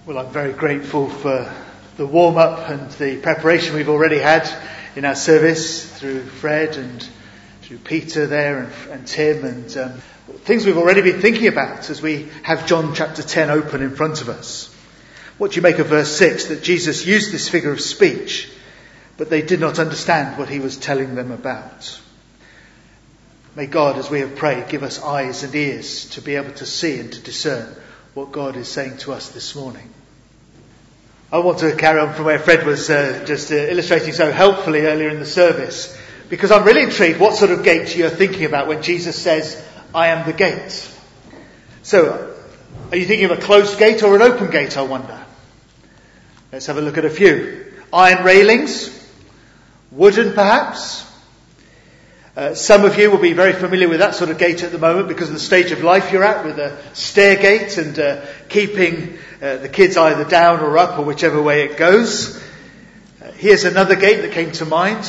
Well, I'm very grateful for the warm-up and the preparation we've already had in our service through Fred and through Peter there and Tim and things we've already been thinking about as we have John chapter 10 open in front of us. What do you make of verse 6? That Jesus used this figure of speech, but they did not understand what he was telling them about. May God, as we have prayed, give us eyes and ears to be able to see and to discern what God is saying to us this morning. I want to carry on from where Fred was just illustrating so helpfully earlier in the service, because I'm really intrigued what sort of gate you're thinking about when Jesus says, I am the gate. So, are you thinking of a closed gate or an open gate, I wonder? Let's have a look at a few. Iron railings, wooden perhaps. Some of you will be very familiar with that sort of gate at the moment because of the stage of life you're at, with a stair gate and keeping the kids either down or up or whichever way it goes. Here's another gate that came to mind.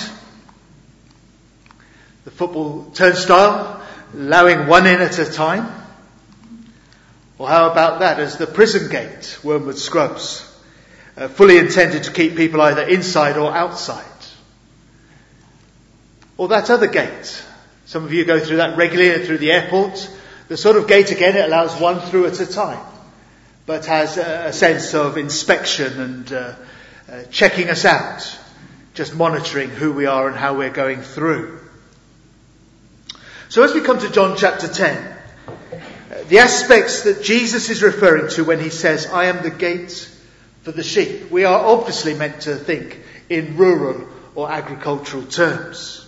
The football turnstile, allowing one in at a time. Or how about that as the prison gate, Wormwood Scrubs, fully intended to keep people either inside or outside. Or that other gate. Some of you go through that regularly through the airport. The sort of gate, again, it allows one through at a time, but has a sense of inspection and checking us out, just monitoring who we are and how we're going through. So as we come to John chapter 10, the aspects that Jesus is referring to when he says, I am the gate for the sheep, we are obviously meant to think in rural or agricultural terms.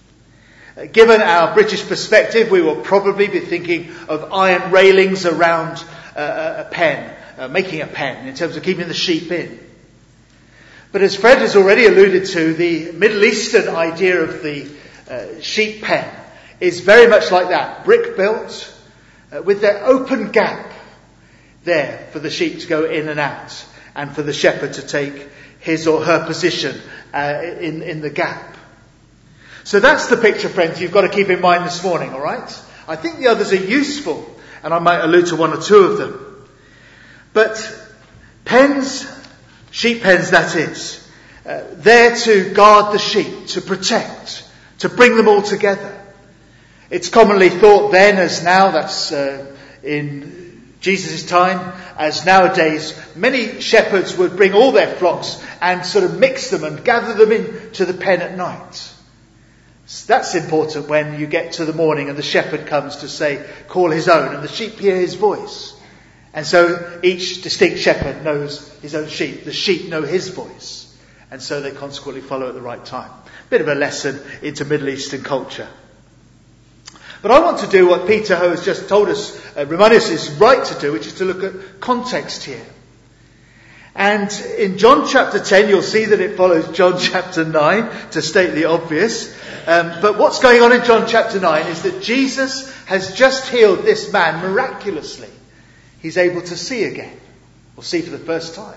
Given our British perspective, we will probably be thinking of iron railings around a pen, making a pen in terms of keeping the sheep in. But as Fred has already alluded to, the Middle Eastern idea of the sheep pen is very much like that, brick built with their open gap there for the sheep to go in and out and for the shepherd to take his or her position in the gap. So that's the picture, friends, you've got to keep in mind this morning, all right? I think the others are useful, and I might allude to one or two of them. But pens, sheep pens that is, there to guard the sheep, to protect, to bring them all together. It's commonly thought then as now, that's in Jesus' time, as nowadays, many shepherds would bring all their flocks and sort of mix them and gather them into the pen at night. That's important when you get to the morning and the shepherd comes to call his own, and the sheep hear his voice. And so each distinct shepherd knows his own sheep. The sheep know his voice. And so they consequently follow at the right time. Bit of a lesson into Middle Eastern culture. But I want to do what Peter Ho has just told us, reminded us is right to do, which is to look at context here. And in John chapter 10, you'll see that it follows John chapter 9, to state the obvious. But what's going on in John chapter 9 is that Jesus has just healed this man miraculously. He's able to see again, or see for the first time.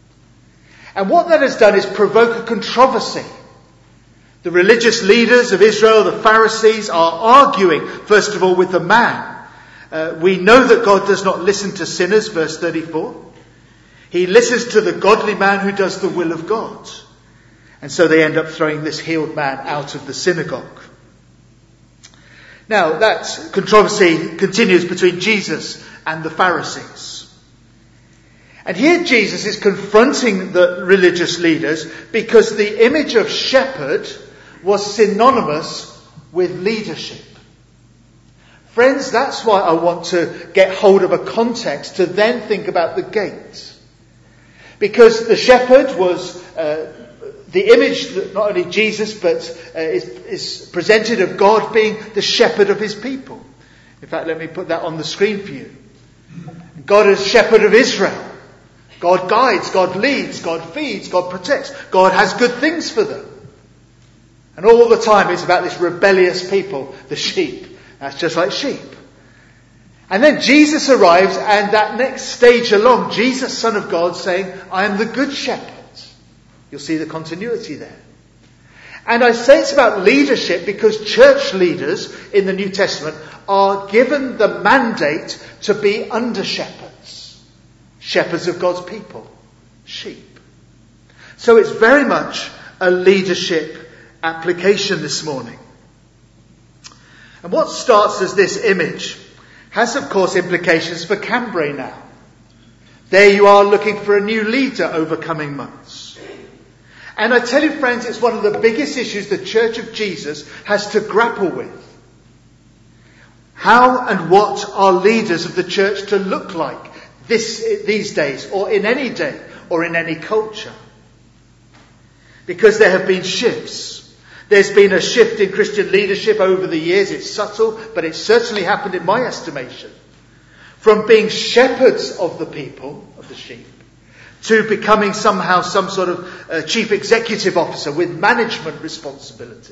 And what that has done is provoke a controversy. The religious leaders of Israel, the Pharisees, are arguing, first of all, with the man. We know that God does not listen to sinners, verse 34. He listens to the godly man who does the will of God. And so they end up throwing this healed man out of the synagogue. Now, that controversy continues between Jesus and the Pharisees. And here Jesus is confronting the religious leaders because the image of shepherd was synonymous with leadership. Friends, that's why I want to get hold of a context to then think about the gate. Because the shepherd was the image that not only Jesus but is presented of God being the shepherd of his people. In fact, let me put that on the screen for you. God is shepherd of Israel. God guides, God leads, God feeds, God protects. God has good things for them. And all the time it's about this rebellious people, the sheep. That's just like sheep. And then Jesus arrives, and that next stage along, Jesus, Son of God, saying, I am the good shepherd. You'll see the continuity there. And I say it's about leadership because church leaders in the New Testament are given the mandate to be under shepherds. Shepherds of God's people. Sheep. So it's very much a leadership application this morning. And what starts as this image has, of course, implications for Cambrai now. There you are looking for a new leader over coming months. And I tell you, friends, it's one of the biggest issues the Church of Jesus has to grapple with. How and what are leaders of the church to look like these days, or in any day, or in any culture? Because there have been shifts. There's been a shift in Christian leadership over the years. It's subtle, but it's certainly happened in my estimation. From being shepherds of the people, of the sheep, to becoming somehow some sort of chief executive officer with management responsibility.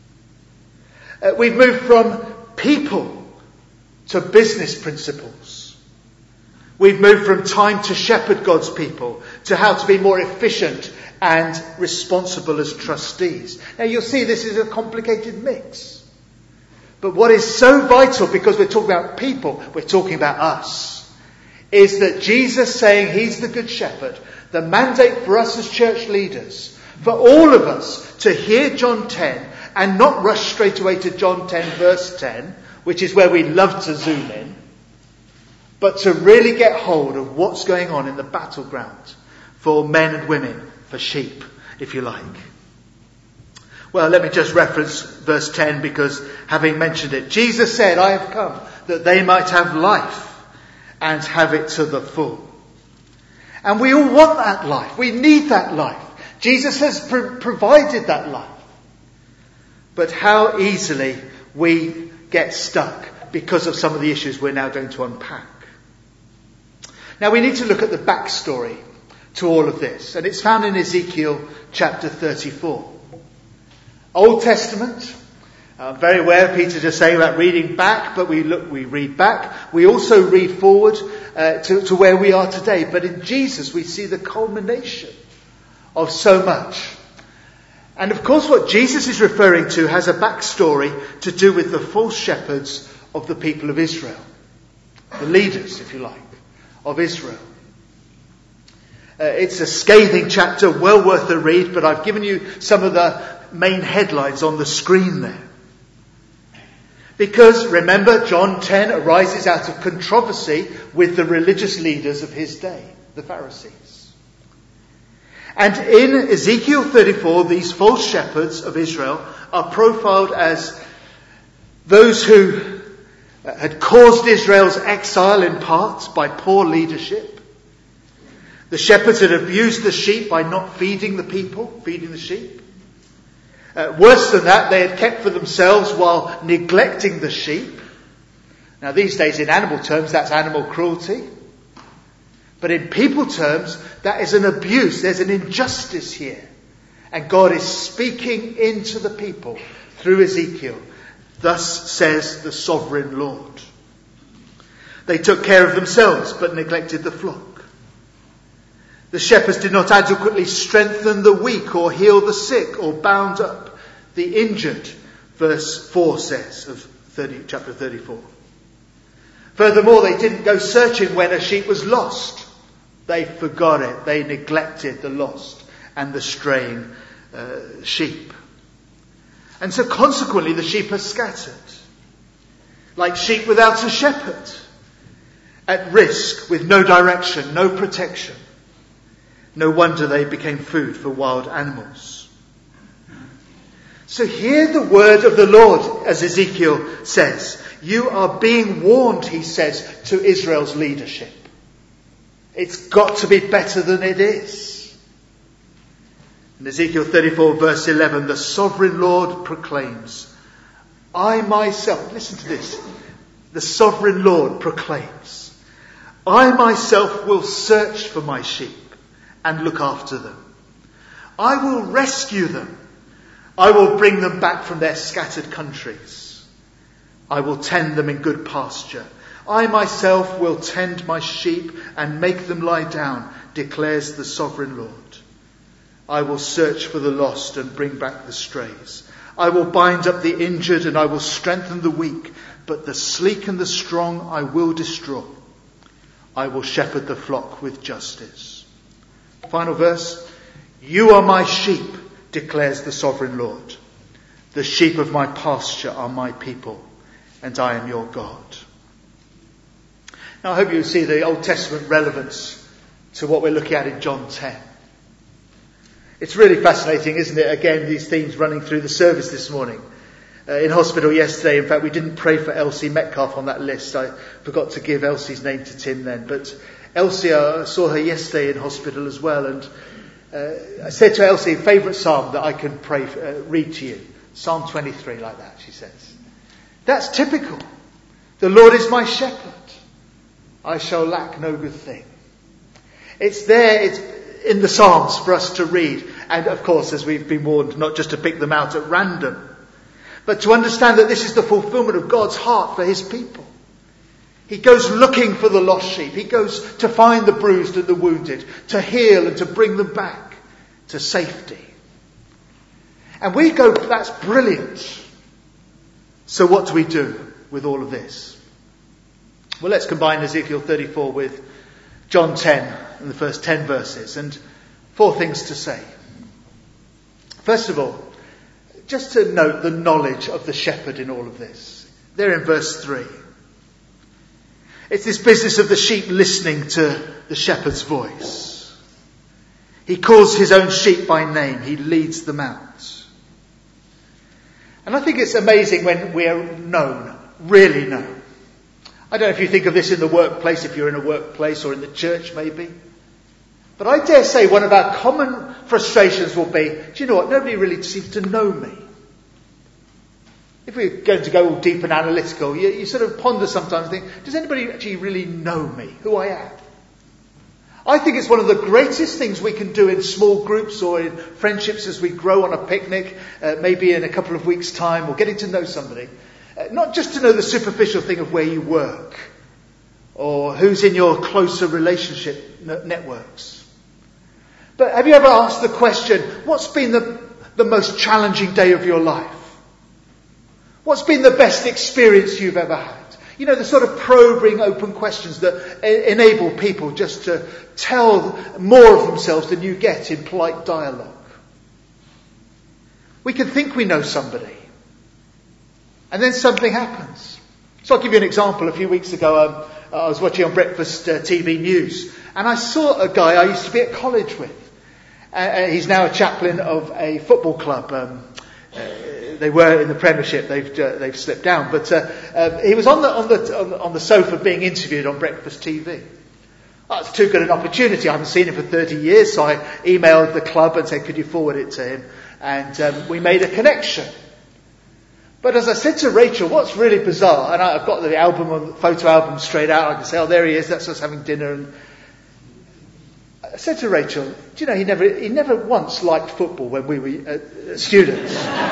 We've moved from people to business principles. We've moved from time to shepherd God's people to how to be more efficient and responsible as trustees. Now you'll see this is a complicated mix. But what is so vital, because we're talking about people, we're talking about us, is that Jesus saying he's the good shepherd, the mandate for us as church leaders, for all of us to hear John 10 and not rush straight away to John 10 verse 10, which is where we love to zoom in, but to really get hold of what's going on in the battleground for men and women, for sheep, if you like. Well, let me just reference verse 10 because having mentioned it, Jesus said, I have come that they might have life and have it to the full. And we all want that life. We need that life. Jesus has provided that life. But how easily we get stuck because of some of the issues we're now going to unpack. Now we need to look at the backstory to all of this. And it's found in Ezekiel chapter 34. Old Testament. Very aware, Peter just saying about reading back, but we read back. We also read forward to where we are today. But in Jesus we see the culmination of so much. And of course what Jesus is referring to has a backstory to do with the false shepherds of the people of Israel. The leaders, if you like, of Israel. It's a scathing chapter, well worth a read, but I've given you some of the main headlines on the screen there. Because, remember, John 10 arises out of controversy with the religious leaders of his day, the Pharisees. And in Ezekiel 34, these false shepherds of Israel are profiled as those who had caused Israel's exile in part by poor leadership. The shepherds had abused the sheep by not feeding the people, feeding the sheep. Worse than that, they had kept for themselves while neglecting the sheep. Now these days in animal terms, that's animal cruelty. But in people terms, that is an abuse. There's an injustice here. And God is speaking into the people through Ezekiel. Thus says the sovereign Lord. They took care of themselves, but neglected the flock. The shepherds did not adequately strengthen the weak or heal the sick or bound up the injured, verse 4 says of chapter 34. Furthermore, they didn't go searching when a sheep was lost. They forgot it. They neglected the lost and the straying sheep. And so consequently the sheep are scattered. Like sheep without a shepherd. At risk, with no direction, no protection. No wonder they became food for wild animals. So hear the word of the Lord, as Ezekiel says. You are being warned, he says, to Israel's leadership. It's got to be better than it is. In Ezekiel 34 verse 11, the sovereign Lord proclaims, I myself, listen to this, the sovereign Lord proclaims, I myself will search for my sheep and look after them. I will rescue them. I will bring them back from their scattered countries. I will tend them in good pasture. I myself will tend my sheep and make them lie down, declares the sovereign Lord. I will search for the lost and bring back the strays. I will bind up the injured and I will strengthen the weak, but the sleek and the strong I will destroy. I will shepherd the flock with justice. Final verse. You are my sheep, declares the sovereign Lord. The sheep of my pasture are my people, and I am your God. Now I hope you see the Old Testament relevance to what we're looking at in John 10. It's really fascinating, isn't it? Again, these themes running through the service this morning. In hospital yesterday, in fact, we didn't pray for Elsie Metcalf on that list. I forgot to give Elsie's name to Tim then. But Elsie, I saw her yesterday in hospital as well. And I said to Elsie, favourite psalm that I can read to you. Psalm 23, like that, she says. That's typical. The Lord is my shepherd. I shall lack no good thing. It's there, it's in the Psalms for us to read. And of course, as we've been warned, not just to pick them out at random, but to understand that this is the fulfillment of God's heart for his people. He goes looking for the lost sheep. He goes to find the bruised and the wounded, to heal and to bring them back to safety. And we go, that's brilliant. So what do we do with all of this? Well, let's combine Ezekiel 34 with John 10 and the first 10 verses. And 4 things to say. First of all, just to note the knowledge of the shepherd in all of this. There in verse 3. It's this business of the sheep listening to the shepherd's voice. He calls his own sheep by name. He leads them out. And I think it's amazing when we are known, really known. I don't know if you think of this in the workplace, if you're in a workplace or in the church maybe. But I dare say one of our common frustrations will be, do you know what, nobody really seems to know me. If we're going to go all deep and analytical, you sort of ponder sometimes and think, does anybody actually really know me, who I am? I think it's one of the greatest things we can do in small groups or in friendships as we grow on a picnic, maybe in a couple of weeks' time, or getting to know somebody. Not just to know the superficial thing of where you work or who's in your closer relationship networks. But have you ever asked the question, what's been the most challenging day of your life? What's been the best experience you've ever had? You know, the sort of probing, open questions that enable people just to tell more of themselves than you get in polite dialogue. We can think we know somebody, and then something happens. So I'll give you an example. A few weeks ago, I was watching on breakfast TV news, and I saw a guy I used to be at college with. He's now a chaplain of a football club. They were in the Premiership. They've slipped down. But he was on the sofa being interviewed on breakfast TV. Oh, it's too good an opportunity. I haven't seen him for 30 years, so I emailed the club and said, could you forward it to him? And we made a connection. But as I said to Rachel, what's really bizarre, and I've got the photo album straight out. I can say, oh, there he is. That's us having dinner. And I said to Rachel, do you know, he never once liked football when we were students.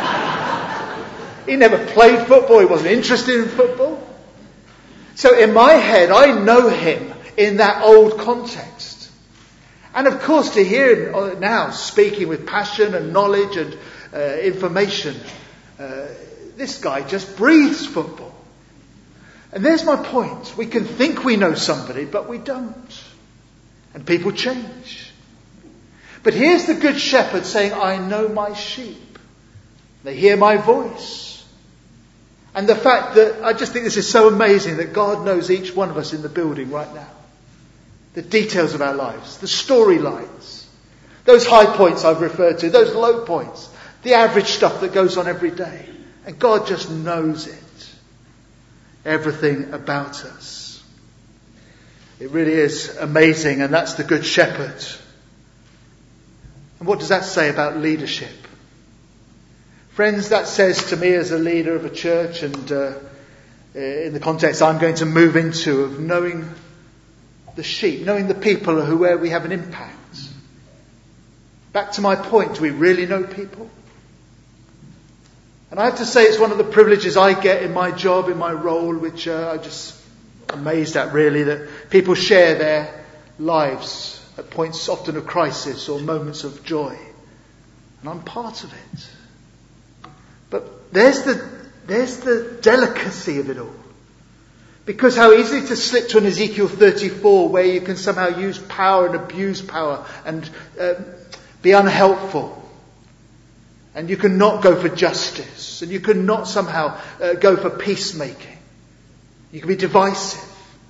He never played football. He wasn't interested in football. So in my head, I know him in that old context. And of course, to hear him now speaking with passion and knowledge and information, this guy just breathes football. And there's my point. We can think we know somebody, but we don't. And people change. But here's the good shepherd saying, I know my sheep. They hear my voice. And the fact that, I just think this is so amazing that God knows each one of us in the building right now. The details of our lives, the storylines, those high points I've referred to, those low points, the average stuff that goes on every day. And God just knows it. Everything about us. It really is amazing, and that's the Good Shepherd. And what does that say about leadership? Friends, that says to me as a leader of a church and in the context I'm going to move into of knowing the sheep, knowing the people where we have an impact. Back to my point, do we really know people? And I have to say it's one of the privileges I get in my job, in my role, which I'm just amazed at really, that people share their lives at points often of crisis or moments of joy. And I'm part of it. But there's the delicacy of it all. Because how easy to slip to an Ezekiel 34 where you can somehow use power and abuse power and be unhelpful. And you cannot go for justice. And you cannot somehow go for peacemaking. You can be divisive.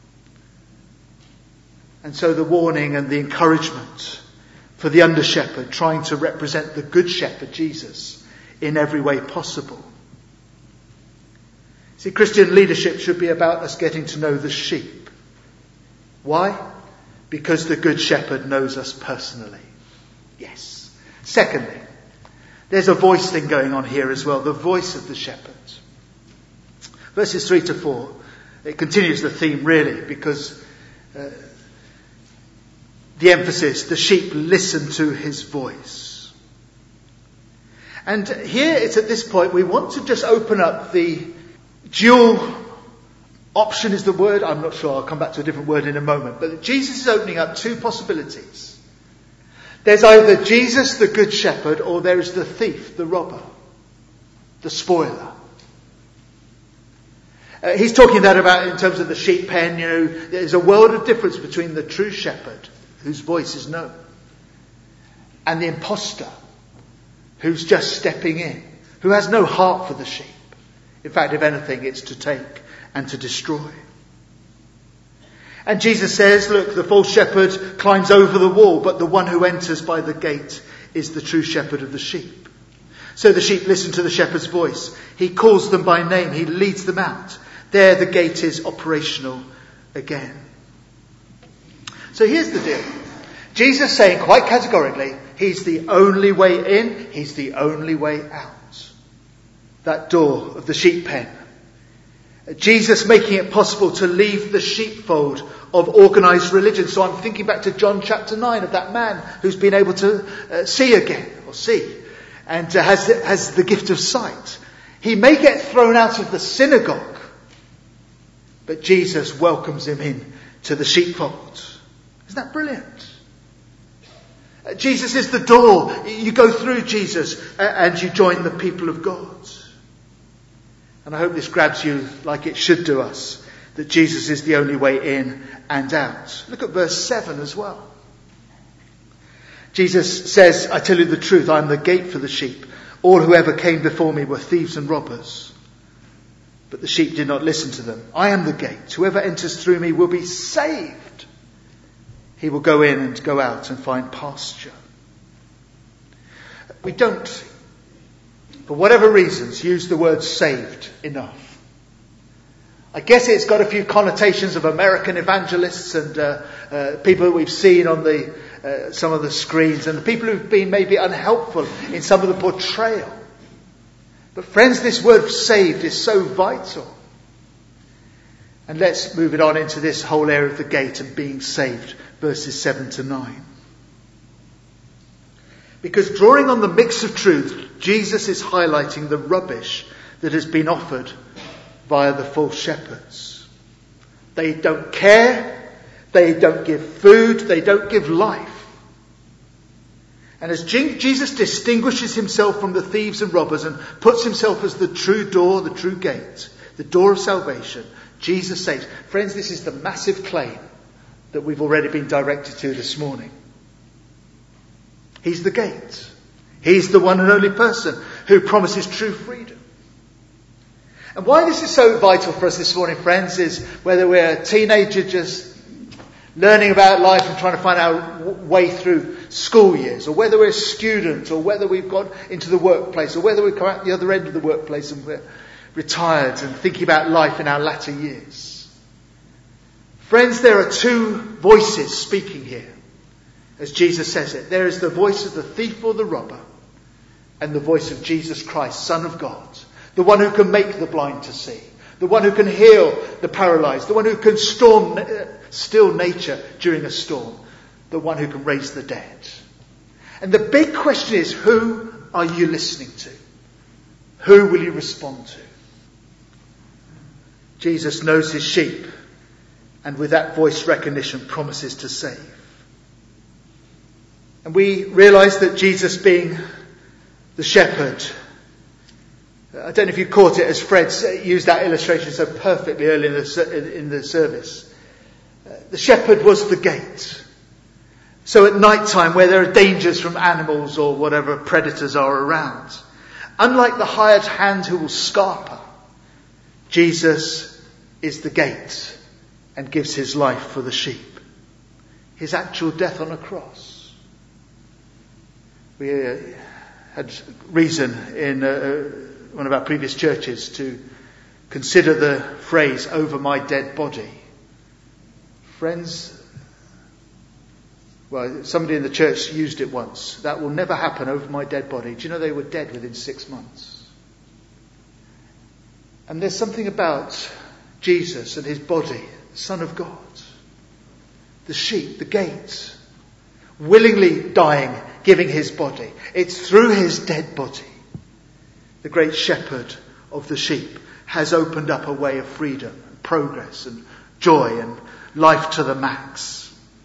And so the warning and the encouragement for the under-shepherd trying to represent the good shepherd, Jesus, in every way possible. See, Christian leadership should be about us getting to know the sheep. Why? Because the good shepherd knows us personally. Yes. Secondly, there's a voice thing going on here as well, the voice of the shepherd. Verses 3 to 4, it continues the theme really, because the emphasis, the sheep listen to his voice. And here it's at this point we want to just open up the dual option is the word. I'm not sure. I'll come back to a different word in a moment. But Jesus is opening up two possibilities. There's either Jesus, the good shepherd, or there is the thief, the robber, the spoiler. He's talking that about in terms of the sheep pen. You know, there's a world of difference between the true shepherd, whose voice is known, and the imposter, who's just stepping in, who has no heart for the sheep. In fact, if anything, it's to take and to destroy. And Jesus says, look, the false shepherd climbs over the wall, but the one who enters by the gate is the true shepherd of the sheep. So the sheep listen to the shepherd's voice. He calls them by name. He leads them out. There the gate is operational again. So here's the deal. Jesus saying quite categorically, he's the only way in, he's the only way out. That door of the sheep pen. Jesus making it possible to leave the sheepfold of organised religion. So I'm thinking back to John chapter 9 of that man who's been able to see again, or see, and has the gift of sight. He may get thrown out of the synagogue, but Jesus welcomes him in to the sheepfold. Isn't that brilliant? Jesus is the door. You go through Jesus and you join the people of God. And I hope this grabs you like it should do us, that Jesus is the only way in and out. Look at verse 7 as well. Jesus says, I tell you the truth, I am the gate for the sheep. All who ever came before me were thieves and robbers, but the sheep did not listen to them. I am the gate. Whoever enters through me will be saved. He will go in and go out and find pasture. We don't, for whatever reasons, use the word saved enough. I guess it's got a few connotations of American evangelists and people that we've seen on some of the screens, and the people who've been maybe unhelpful in some of the portrayal. But friends, this word saved is so vital. And let's move it on into this whole area of the gate and being saved, verses 7 to 9. Because drawing on the mix of truth, Jesus is highlighting the rubbish that has been offered via the false shepherds. They don't care, they don't give food, they don't give life. And as Jesus distinguishes himself from the thieves and robbers and puts himself as the true door, the true gate, the door of salvation, Jesus saves. Friends, this is the massive claim that we've already been directed to this morning. He's the gate. He's the one and only person who promises true freedom. And why this is so vital for us this morning, friends, is whether we're a teenager just learning about life and trying to find our way through school years, or whether we're a student, or whether we've got into the workplace, or whether we've come out the other end of the workplace and we're retired and thinking about life in our latter years. Friends, there are two voices speaking here, as Jesus says it. There is the voice of the thief or the robber, and the voice of Jesus Christ, Son of God, the one who can make the blind to see, the one who can heal the paralyzed, the one who can still nature during a storm, the one who can raise the dead. And the big question is, who are you listening to? Who will you respond to? Jesus knows his sheep, and with that voice recognition promises to save. And we realise that Jesus, being the shepherd, I don't know if you caught it as Fred used that illustration so perfectly early in the service. The shepherd was the gate. So at night time, where there are dangers from animals or whatever predators are around, unlike the hired hand who will scarper, Jesus is the gate and gives his life for the sheep. His actual death on a cross. We had reason in one of our previous churches to consider the phrase, "over my dead body." Friends, well, somebody in the church used it once. That will never happen over my dead body. Do you know they were dead within 6 months? And there's something about Jesus and his body, the Son of God, the sheep, the gate, willingly dying, giving his body. It's through his dead body, the great shepherd of the sheep has opened up a way of freedom and progress and joy and life to the max.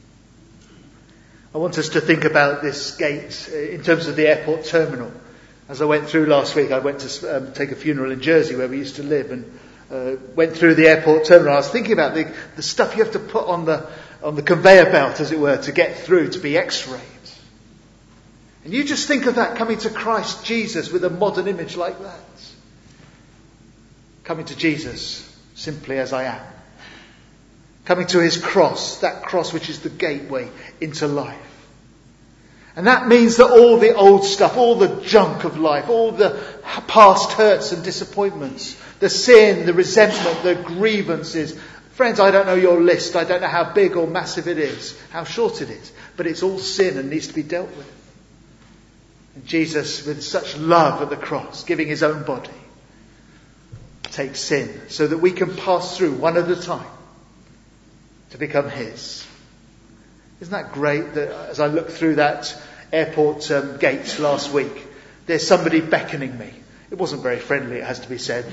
I want us to think about this gate in terms of the airport terminal. As I went through last week, I went to take a funeral in Jersey where we used to live, and went through the airport terminal. I was thinking about the stuff you have to put on the conveyor belt, as it were, to get through, to be x-rayed. And you just think of that coming to Christ Jesus with a modern image like that. Coming to Jesus simply as I am. Coming to his cross, that cross which is the gateway into life. And that means that all the old stuff, all the junk of life, all the past hurts and disappointments, the sin, the resentment, the grievances. Friends, I don't know your list. I don't know how big or massive it is, how short it is. But it's all sin and needs to be dealt with. And Jesus, with such love at the cross, giving his own body, takes sin so that we can pass through one at a time to become his. Isn't that great that as I looked through that airport gate last week, there's somebody beckoning me. It wasn't very friendly, it has to be said,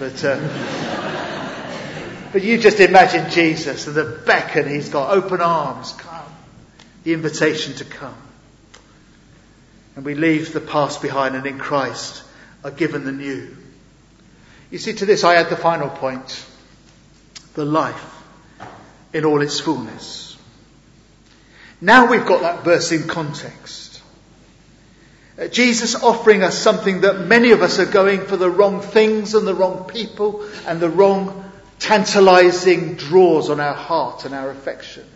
but you just imagine Jesus and the beckon he's got, open arms, come, the invitation to come. And we leave the past behind and in Christ are given the new. You see, to this I add the final point, the life in all its fullness. Now we've got that verse in context. Jesus offering us something that many of us are going for the wrong things and the wrong people and the wrong tantalizing draws on our heart and our affection.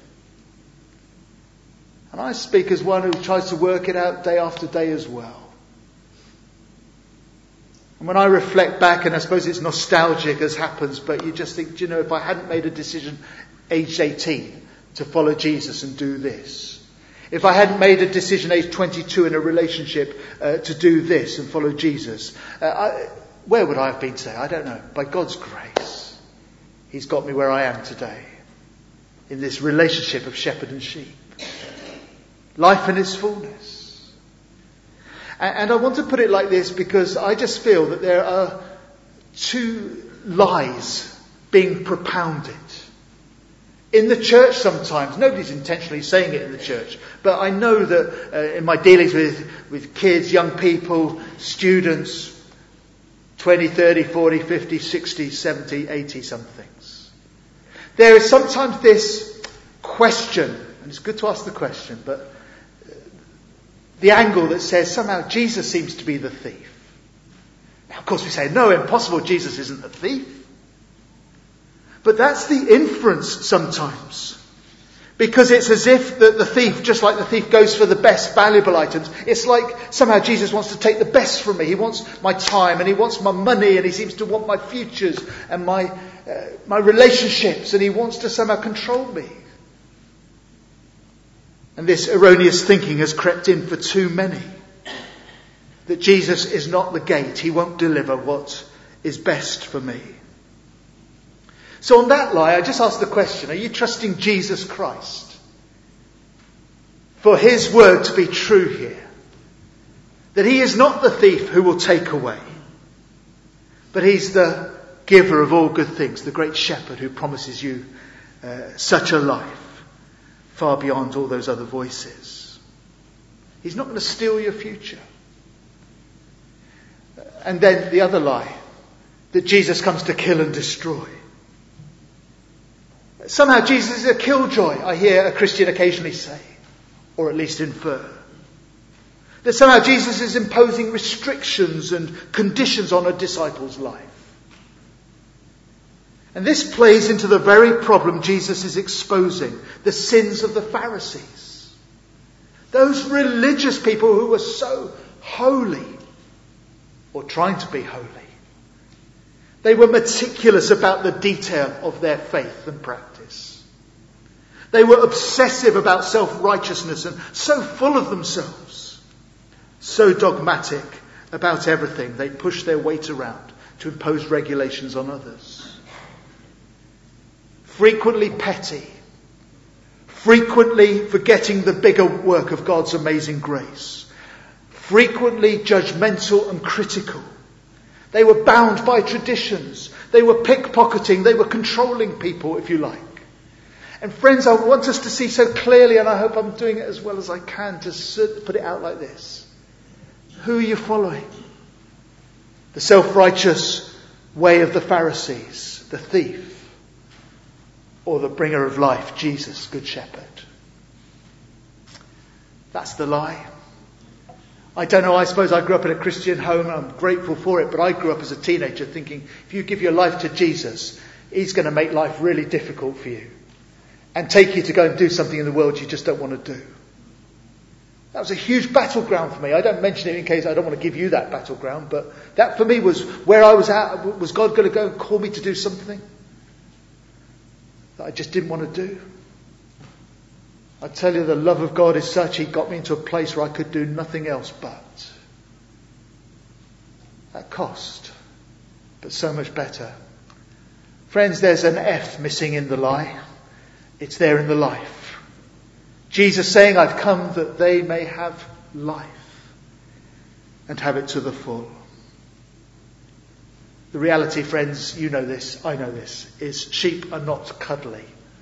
And I speak as one who tries to work it out day after day as well. And when I reflect back, and I suppose it's nostalgic as happens, but you just think, do you know, if I hadn't made a decision aged 18 to follow Jesus and do this, if I hadn't made a decision aged 22 in a relationship to do this and follow Jesus, where would I have been today? I don't know. By God's grace, he's got me where I am today, in this relationship of shepherd and sheep. Life in its fullness. And I want to put it like this because I just feel that there are two lies being propounded. In the church sometimes, nobody's intentionally saying it in the church, but I know that in my dealings with kids, young people, students, 20, 30, 40, 50, 60, 70, 80 somethings. There is sometimes this question, and it's good to ask the question, but the angle that says somehow Jesus seems to be the thief. Now, of course, we say, no, impossible, Jesus isn't the thief. But that's the inference sometimes. Because it's as if the thief, just like the thief goes for the best valuable items, it's like somehow Jesus wants to take the best from me. He wants my time and he wants my money and he seems to want my futures and my relationships and he wants to somehow control me. And this erroneous thinking has crept in for too many. That Jesus is not the gate. He won't deliver what is best for me. So on that lie, I just ask the question, are you trusting Jesus Christ for his word to be true here? That he is not the thief who will take away, but he's the giver of all good things, the great shepherd who promises you such a life far beyond all those other voices. He's not going to steal your future. And then the other lie, that Jesus comes to kill and destroy. Somehow Jesus is a killjoy, I hear a Christian occasionally say, or at least infer. That somehow Jesus is imposing restrictions and conditions on a disciple's life. And this plays into the very problem Jesus is exposing, the sins of the Pharisees. Those religious people who were so holy, or trying to be holy. They were meticulous about the detail of their faith and practice. They were obsessive about self-righteousness and so full of themselves. So dogmatic about everything, they pushed their weight around to impose regulations on others. Frequently petty. Frequently forgetting the bigger work of God's amazing grace. Frequently judgmental and critical. They were bound by traditions. They were pickpocketing. They were controlling people, if you like. And friends, I want us to see so clearly, and I hope I'm doing it as well as I can, to put it out like this. Who are you following? The self-righteous way of the Pharisees, the thief, or the bringer of life, Jesus, Good Shepherd? That's the lie. I don't know, I suppose I grew up in a Christian home and I'm grateful for it, but I grew up as a teenager thinking, if you give your life to Jesus, he's going to make life really difficult for you and take you to go and do something in the world you just don't want to do. That was a huge battleground for me. I don't mention it in case I don't want to give you that battleground, but that for me was where I was at. Was God going to go and call me to do something that I just didn't want to do? I tell you, the love of God is such, he got me into a place where I could do nothing else but. At cost, but so much better. Friends, there's an F missing in the lie. It's there in the life. Jesus saying, I've come that they may have life and have it to the full. The reality, friends, you know this, I know this, is sheep are not cuddly.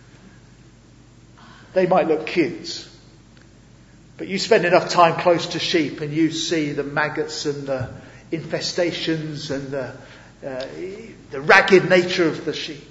They might look cute, but you spend enough time close to sheep and you see the maggots and the infestations and the ragged nature of the sheep.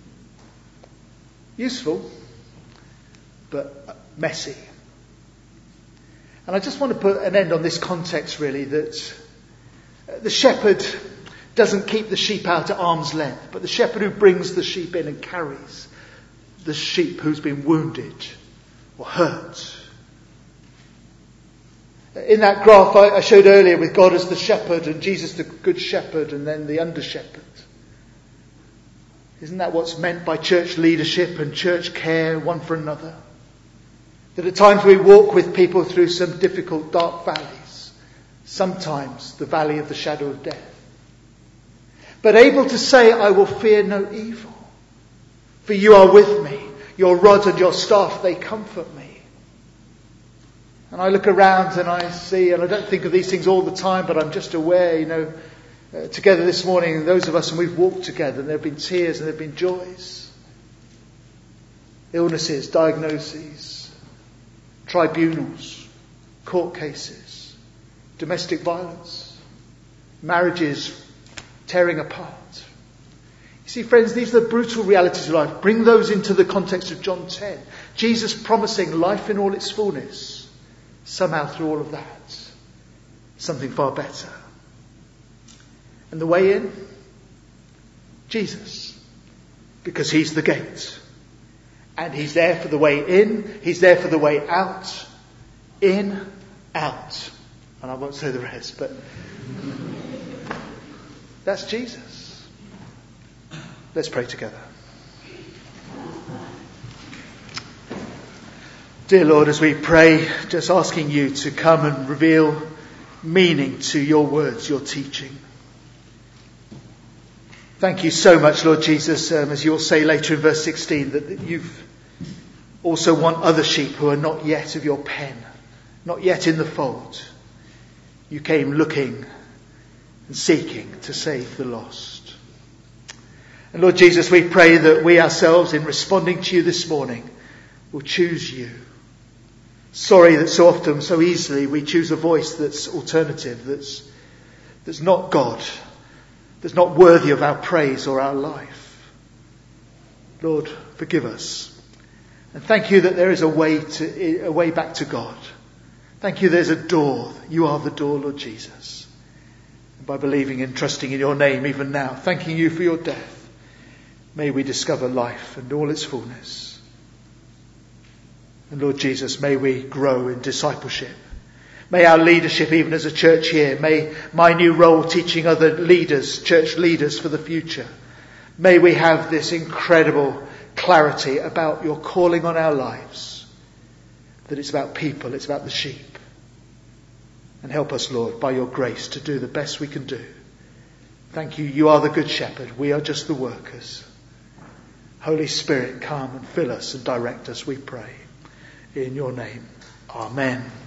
Useful, but messy. And I just want to put an end on this context, really, that the shepherd doesn't keep the sheep out at arm's length, but the shepherd who brings the sheep in and carries the sheep who's been wounded or hurt. In that graph I showed earlier with God as the shepherd and Jesus the good shepherd and then the under shepherd. Isn't that what's meant by church leadership and church care one for another? That at times we walk with people through some difficult dark valleys. Sometimes the valley of the shadow of death. But able to say, I will fear no evil. For you are with me. Your rod and your staff, they comfort me. And I look around and I see, and I don't think of these things all the time, but I'm just aware, together this morning, those of us, and we've walked together, and there have been tears and there have been joys. Illnesses, diagnoses, tribunals, court cases, domestic violence, marriages tearing apart. You see, friends, these are the brutal realities of life. Bring those into the context of John 10. Jesus promising life in all its fullness. Somehow through all of that, something far better. And the way in? Jesus. Because he's the gate. And he's there for the way in. He's there for the way out. In, out. And I won't say the rest, but that's Jesus. Let's pray together. Dear Lord, as we pray, just asking you to come and reveal meaning to your words, your teaching. Thank you so much, Lord Jesus, as you'll say later in verse 16, that you've also want other sheep who are not yet of your pen, not yet in the fold. You came looking and seeking to save the lost. And Lord Jesus, we pray that we ourselves, in responding to you this morning, will choose you. Sorry that so often, so easily, we choose a voice that's alternative, that's not God, that's not worthy of our praise or our life. Lord, forgive us. And thank you that there is a way back to God. Thank you there's a door. You are the door, Lord Jesus. And by believing and trusting in your name even now, thanking you for your death, may we discover life and all its fullness. And Lord Jesus, may we grow in discipleship. May our leadership, even as a church here, may my new role teaching other leaders, church leaders for the future, may we have this incredible clarity about your calling on our lives, that it's about people, it's about the sheep. And help us, Lord, by your grace to do the best we can do. Thank you, you are the good shepherd, we are just the workers. Holy Spirit, come and fill us and direct us, we pray. In your name, amen.